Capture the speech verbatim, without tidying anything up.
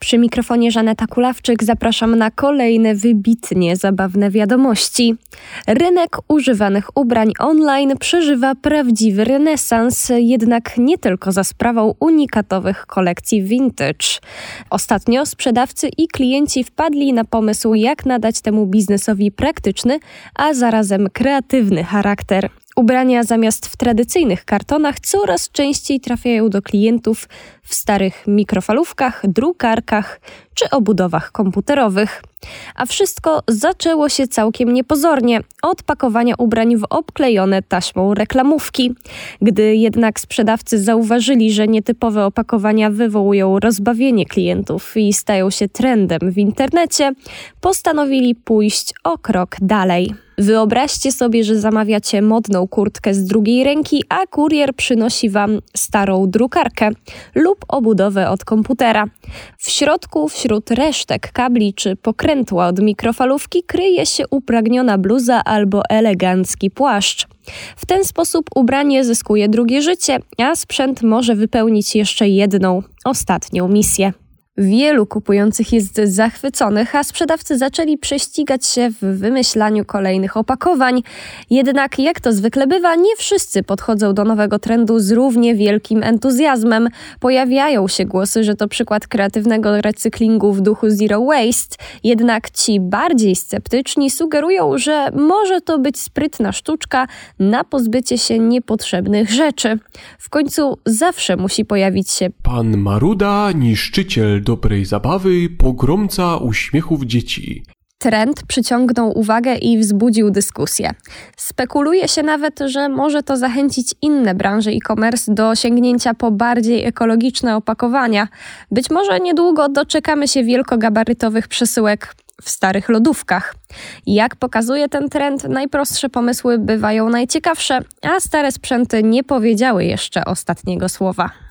Przy mikrofonie Żaneta Kulawczyk zapraszam na kolejne wybitnie zabawne wiadomości. Rynek używanych ubrań online przeżywa prawdziwy renesans, jednak nie tylko za sprawą unikatowych kolekcji vintage. Ostatnio sprzedawcy i klienci wpadli na pomysł, jak nadać temu biznesowi praktyczny, a zarazem kreatywny charakter. Ubrania zamiast w tradycyjnych kartonach coraz częściej trafiają do klientów w starych mikrofalówkach, drukarkach czy obudowach komputerowych. A wszystko zaczęło się całkiem niepozornie, od pakowania ubrań w obklejone taśmą reklamówki. Gdy jednak sprzedawcy zauważyli, że nietypowe opakowania wywołują rozbawienie klientów i stają się trendem w internecie, postanowili pójść o krok dalej. Wyobraźcie sobie, że zamawiacie modną kurtkę z drugiej ręki, a kurier przynosi wam starą drukarkę lub obudowę od komputera. W środku, wśród resztek kabli czy pokrętła od mikrofalówki kryje się upragniona bluza albo elegancki płaszcz. W ten sposób ubranie zyskuje drugie życie, a sprzęt może wypełnić jeszcze jedną, ostatnią misję. Wielu kupujących jest zachwyconych, a sprzedawcy zaczęli prześcigać się w wymyślaniu kolejnych opakowań. Jednak jak to zwykle bywa, nie wszyscy podchodzą do nowego trendu z równie wielkim entuzjazmem. Pojawiają się głosy, że to przykład kreatywnego recyklingu w duchu zero waste. Jednak ci bardziej sceptyczni sugerują, że może to być sprytna sztuczka na pozbycie się niepotrzebnych rzeczy. W końcu zawsze musi pojawić się Pan Maruda, niszczyciel dobrej zabawy, pogromca uśmiechów dzieci. Trend przyciągnął uwagę i wzbudził dyskusję. Spekuluje się nawet, że może to zachęcić inne branże e-commerce do sięgnięcia po bardziej ekologiczne opakowania. Być może niedługo doczekamy się wielkogabarytowych przesyłek w starych lodówkach. Jak pokazuje ten trend, najprostsze pomysły bywają najciekawsze, a stare sprzęty nie powiedziały jeszcze ostatniego słowa.